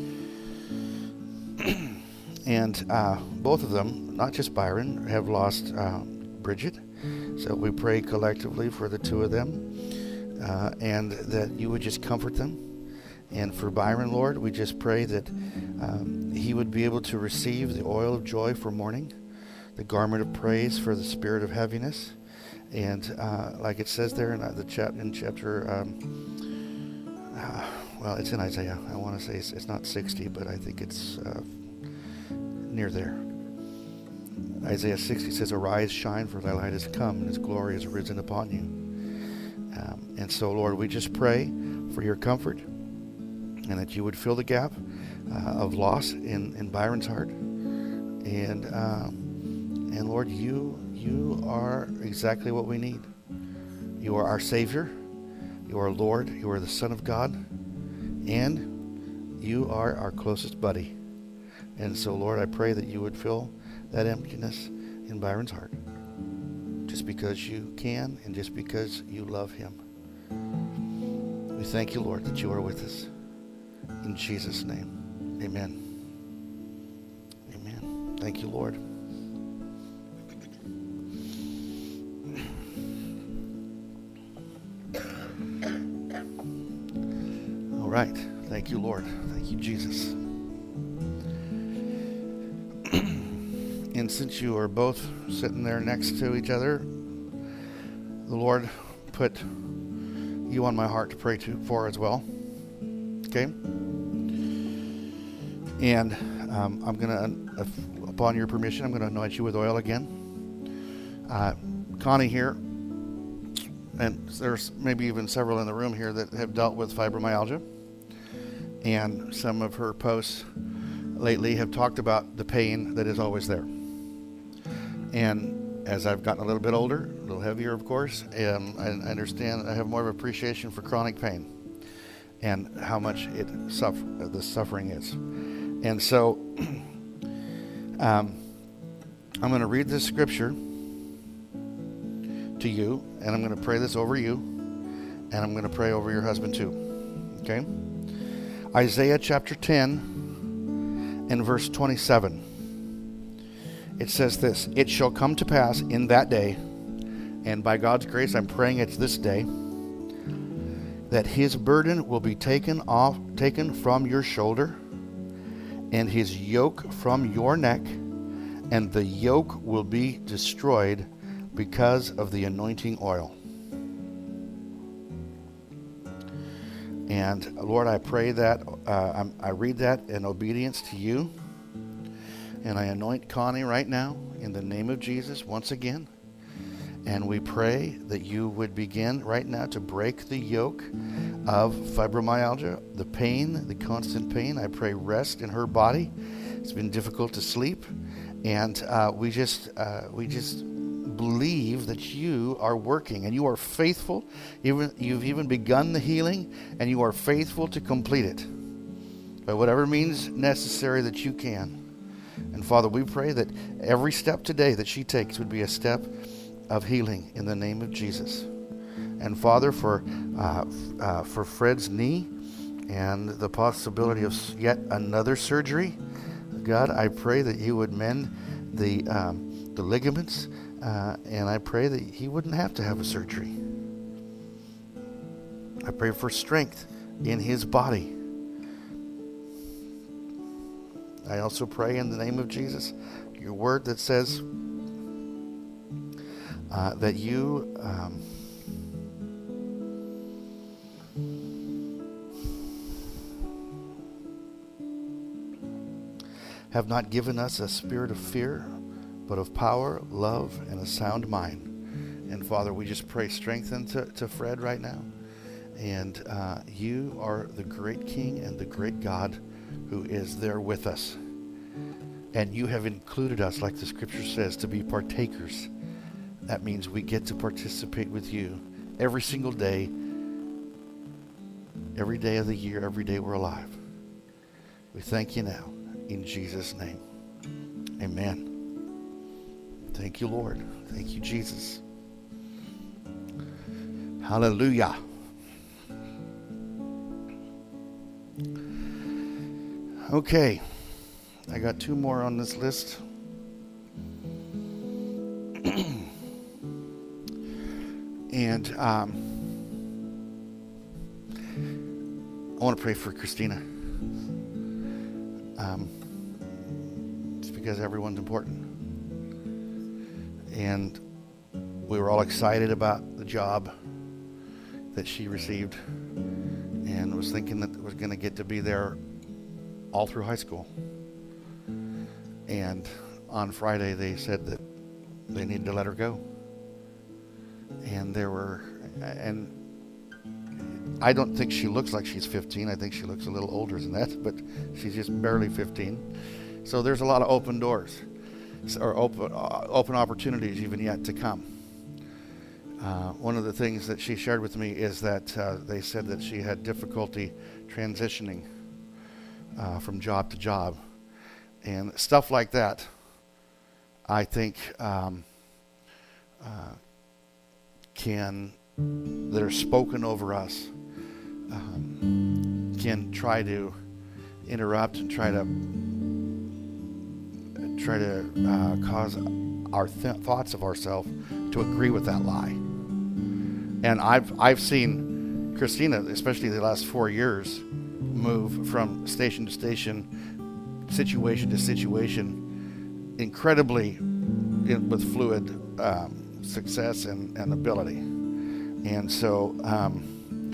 And uh, both of them, not just Byron, have lost uh, Bridget. So we pray collectively for the two of them, uh, and that you would just comfort them. And for Byron, Lord, we just pray that um, he would be able to receive the oil of joy for mourning, the garment of praise for the spirit of heaviness. And uh, like it says there in the chap in chapter, um, uh, well, it's in Isaiah. I want to say it's, it's not sixty, but I think it's uh, near there. Isaiah sixty says, "Arise, shine, for thy light has come, and his glory has risen upon you." Um, and so, Lord, we just pray for your comfort, and that you would fill the gap uh, of loss in, in Byron's heart. And um, and Lord, you you are exactly what we need. You are our Savior. You are Lord. You are the Son of God. And you are our closest buddy. And so, Lord, I pray that you would fill that emptiness in Byron's heart, just because you can and just because you love him. We thank you, Lord, that you are with us. In Jesus' name, amen. Amen. Thank you, Lord. All right. Thank you, Lord. Thank you, Jesus. And since you are both sitting there next to each other, the Lord put you on my heart to pray to for as well. Okay? And um, I'm going to, uh, upon your permission, I'm going to anoint you with oil again. Uh, Connie here, and there's maybe even several in the room here that have dealt with fibromyalgia. And some of her posts lately have talked about the pain that is always there. And as I've gotten a little bit older, a little heavier, of course, um, I, I understand I have more of appreciation for chronic pain and how much it suffer, the suffering is. And so um, I'm going to read this scripture to you, and I'm going to pray this over you, and I'm going to pray over your husband too. Okay? Isaiah chapter ten and verse twenty-seven. It says this: "It shall come to pass in that day And by God's grace, I'm praying it's this day that his burden will be taken off, taken from your shoulder, and his yoke from your neck, and the yoke will be destroyed because of the anointing oil. And Lord, I pray that, uh, I'm, I read that in obedience to you, and I anoint Connie right now in the name of Jesus once again. And we pray that you would begin right now to break the yoke of fibromyalgia, the pain, the constant pain. I pray rest in her body. It's been difficult to sleep. And uh, we just uh, we just believe that you are working and you are faithful. Even you've even begun the healing, and you are faithful to complete it by whatever means necessary that you can. And Father, we pray that every step today that she takes would be a step of healing in the name of Jesus. And Father, for uh, uh, for Fred's knee and the possibility of yet another surgery, God, I pray that you would mend the um, the ligaments, uh, and I pray that he wouldn't have to have a surgery. I pray for strength in his body. I also pray in the name of Jesus, your word that says Uh, that you um, have not given us a spirit of fear, but of power, love, and a sound mind. And Father, we just pray strength into to Fred right now. And uh, you are the great King and the great God who is there with us. And you have included us, like the scripture says, to be partakers. That means we get to participate with you every single day, every day of the year, every day we're alive. We thank you now in Jesus' name. Amen. Thank you, Lord. Thank you, Jesus. Hallelujah. Okay. I got two more on this list. And um, I want to pray for Christina. Um, it's because everyone's important. And we were all excited about the job that she received, and was thinking that it was going to get to be there all through high school. And on Friday, they said that they needed to let her go. And there were, and I don't think she looks like she's fifteen. I think she looks a little older than that, but she's just barely fifteen. So there's a lot of open doors, or open uh, open opportunities even yet to come. Uh, one of the things that she shared with me is that uh, they said that she had difficulty transitioning uh, from job to job, and stuff like that. I think um, uh, can that are spoken over us um, can try to interrupt and try to try to uh, cause our th- thoughts of ourselves to agree with that lie. And I've I've seen Christina, especially the last four years, move from station to station, situation to situation, incredibly in, with fluid um, success and, and ability. And so, um,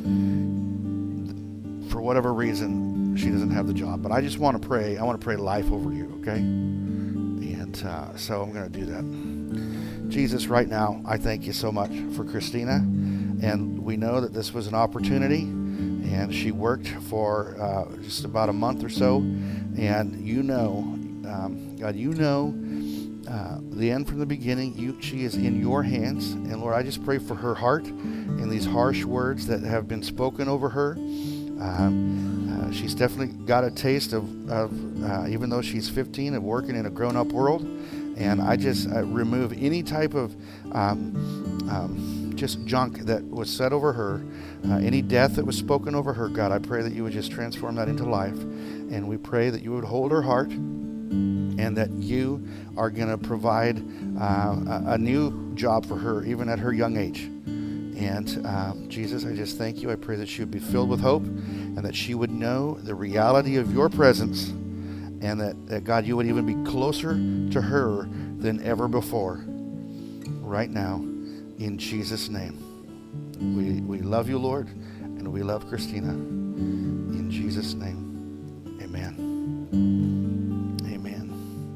for whatever reason, she doesn't have the job. But I just want to pray. I want to pray life over you, okay? And uh, so I'm going to do that. Jesus, right now, I thank you so much for Christina. And we know that this was an opportunity. And she worked for uh, just about a month or so. And you know, um, God, you know uh, the end from the beginning. You, she is in your hands. And Lord, I just pray for her heart and these harsh words that have been spoken over her. Um, uh, she's definitely got a taste of, of uh, even though she's fifteen, of working in a grown-up world. And I just uh, remove any type of um, um, just junk that was said over her, uh, any death that was spoken over her. God, I pray that you would just transform that into life. And we pray that you would hold her heart and that you are going to provide uh, a, a new job for her, even at her young age. And uh, Jesus, I just thank you. I pray that she would be filled with hope, and that she would know the reality of your presence, and that, that God, you would even be closer to her than ever before. Right now, in Jesus' name. We, we love you, Lord, and we love Christina. In Jesus' name, amen. Amen.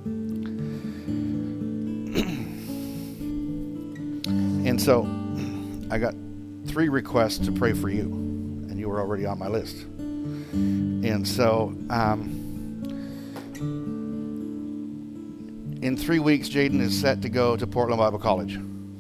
And so, I got three requests to pray for you, and you were already on my list. And so, um, in three weeks, Jaden is set to go to Portland Bible College.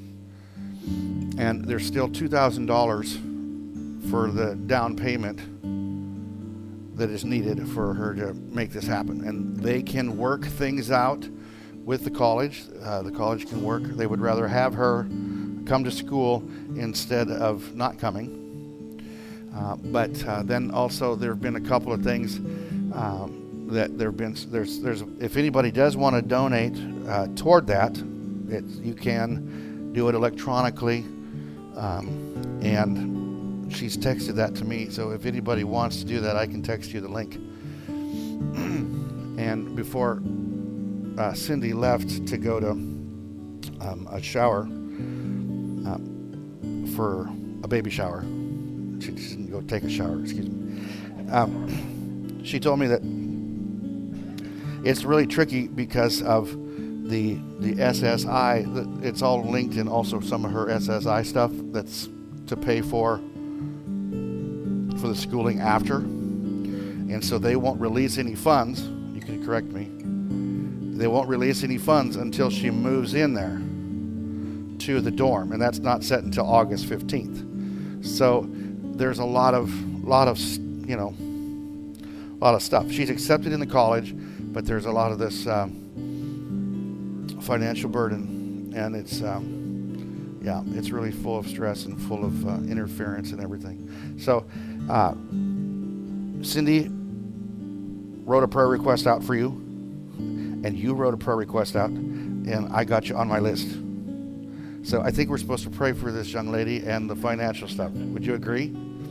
And there's still two thousand dollars for the down payment that is needed for her to make this happen. And they can work things out with the college. Uh, the college can work. They would rather have her come to school instead of not coming. Uh, but uh, then also there have been a couple of things um, that there have been. There's there's if anybody does want to donate uh, toward that, it, you can do it electronically. Um, and she's texted that to me. So if anybody wants to do that, I can text you the link. And before uh, Cindy left to go to um, a shower, uh, for a baby shower, she didn't go take a shower, excuse me. Um, she told me that it's really tricky because of the the S S I. It's all linked in also some of her S S I stuff that's to pay for for the schooling after. And so they won't release any funds. You can correct me. They won't release any funds until she moves in there to the dorm, and that's not set until August fifteenth. So there's a lot of lot of you know a lot of stuff. She's accepted in the college, but there's a lot of this um, financial burden, and it's um, yeah, it's really full of stress and full of uh, interference and everything. So uh, Cindy wrote a prayer request out for you, and you wrote a prayer request out, and I got you on my list. So I think we're supposed to pray for this young lady and the financial stuff. Would you agree?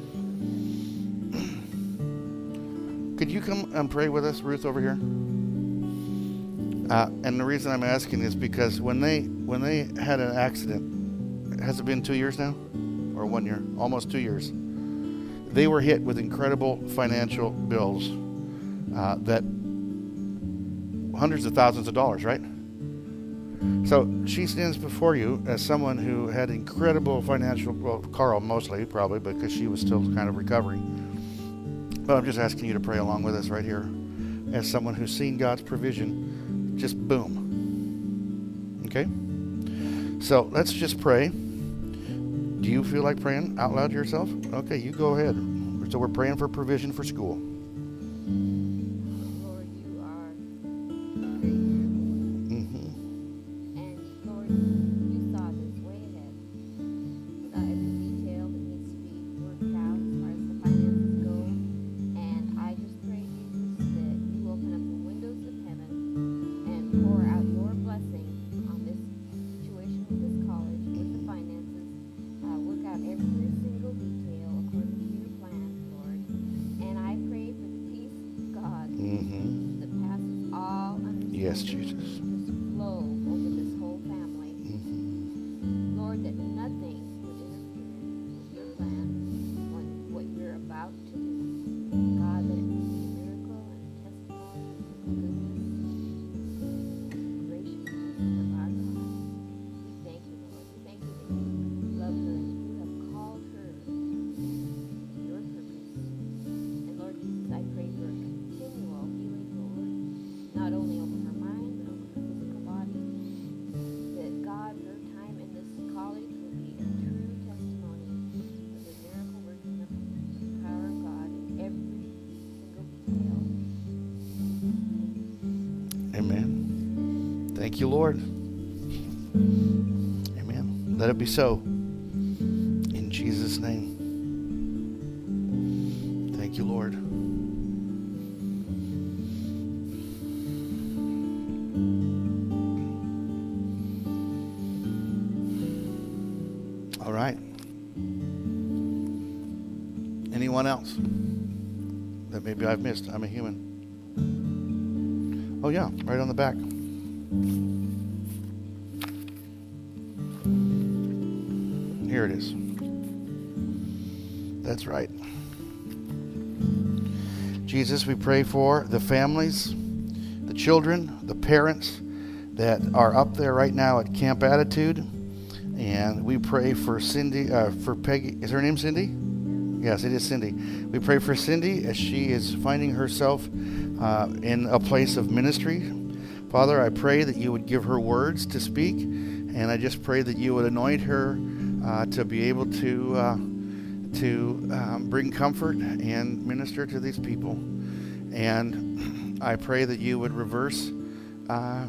Could you come and pray with us, Ruth, over here? Uh, and the reason I'm asking is because when they when they had an accident, has it been two years now? Or one year? Almost two years. They were hit with incredible financial bills uh, that hundreds of thousands of dollars, right? So she stands before you as someone who had incredible financial, well, Carl mostly, probably, because she was still kind of recovering. But I'm just asking you to pray along with us right here as someone who's seen God's provision just boom. Okay? So let's just pray. Do you feel like praying out loud to yourself? Okay, you go ahead. So we're praying for provision for school. Lord, you are great. Mm-hmm. And Lord, you saw this way ahead. You saw every detail that needs to be worked out as far as the finances go. And I just pray, Jesus, that you open up the windows of heaven and pour out your blessing on this situation with this college, with the finances. Uh, work out every single detail according to your plan, Lord. And I pray for the peace of God Mm-hmm. that passes all understanding. Yes, Jesus. Just flow over this whole family. Mm-hmm. Lord, that nothing would interfere with your plan on what you're about to do. God, that it be a miracle and a testimony of the goodness and graciousness of our God. We thank you, Lord. We thank you that you love her and you have called her to your purpose. And Lord Jesus, I pray for a continual healing, Lord, not only over her mind, but over her physical body. That God, her time in this college will be a true testimony of the miracle working of the power of God in every single detail. Amen. Thank you, Lord. Amen. Let it be so. In Jesus' name. Thank you, Lord. Anyone else that maybe I've missed? I'm a human. Oh, yeah, right on the back. Here it is. That's right. Jesus, we pray for the families, the children, the parents that are up there right now at Camp Attitude. And we pray for Cindy, uh, for Peggy. Is her name Cindy? Yes, it is Cindy. We pray for Cindy as she is finding herself uh, in a place of ministry. Father, I pray that you would give her words to speak, and I just pray that you would anoint her uh, to be able to uh, to um, bring comfort and minister to these people. And I pray that you would reverse uh,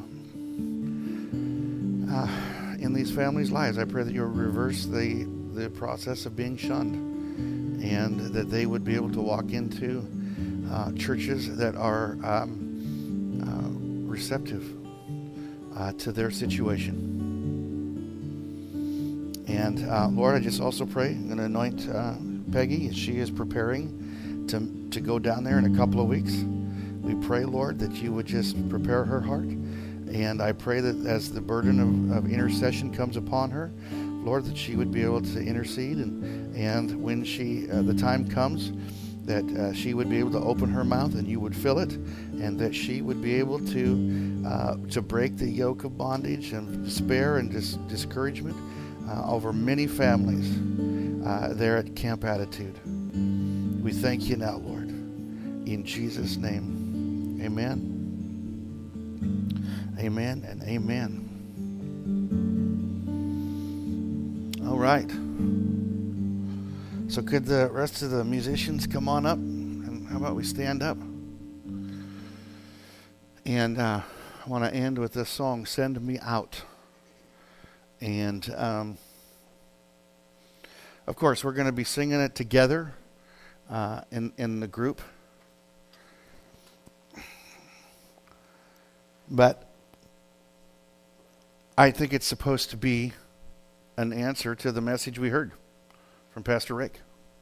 uh, in these families' lives. I pray that you would reverse the the process of being shunned, and that they would be able to walk into uh, churches that are um, uh, receptive uh, to their situation. And uh, Lord, I just also pray, I'm going to anoint uh, Peggy as she is preparing to, to go down there in a couple of weeks. We pray, Lord, that you would just prepare her heart. And I pray that as the burden of, of intercession comes upon her, Lord, that she would be able to intercede, and and when she uh, the time comes, that uh, she would be able to open her mouth and you would fill it, and that she would be able to uh, to break the yoke of bondage and despair and dis- discouragement uh, over many families uh, there at Camp Attitude. We thank you now, Lord, in Jesus' name. Amen. Amen and amen. All right. So could the rest of the musicians come on up? And how about we stand up? And uh, I want to end with this song, Send Me Out. And, um, of course, we're going to be singing it together uh, in, in the group. But I think it's supposed to be an answer to the message we heard from Pastor Rick.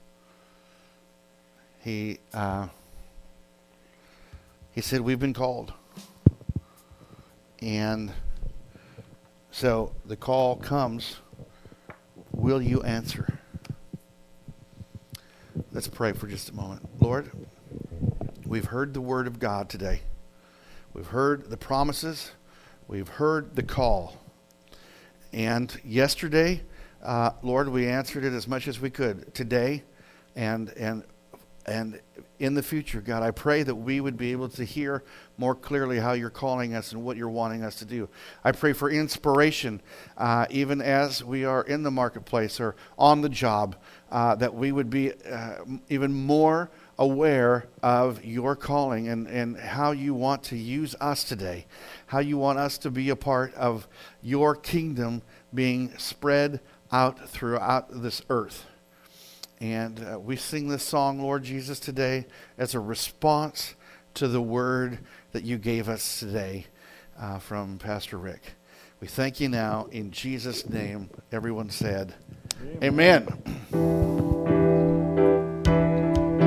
He uh, he said, we've been called. And so the call comes, will you answer? Let's pray for just a moment. Lord, we've heard the word of God today. We've heard the promises. We've heard the call. And yesterday, uh, Lord, we answered it as much as we could. Today and and and in the future, God, I pray that we would be able to hear more clearly how you're calling us and what you're wanting us to do. I pray for inspiration, uh, even as we are in the marketplace or on the job, uh, that we would be uh, even more aware of your calling and, and how you want to use us today, how you want us to be a part of your kingdom being spread out throughout this earth. And uh, we sing this song, Lord Jesus, today as a response to the word that you gave us today uh, from Pastor Rick. We thank you now in Jesus' name. Everyone said, Amen. Amen.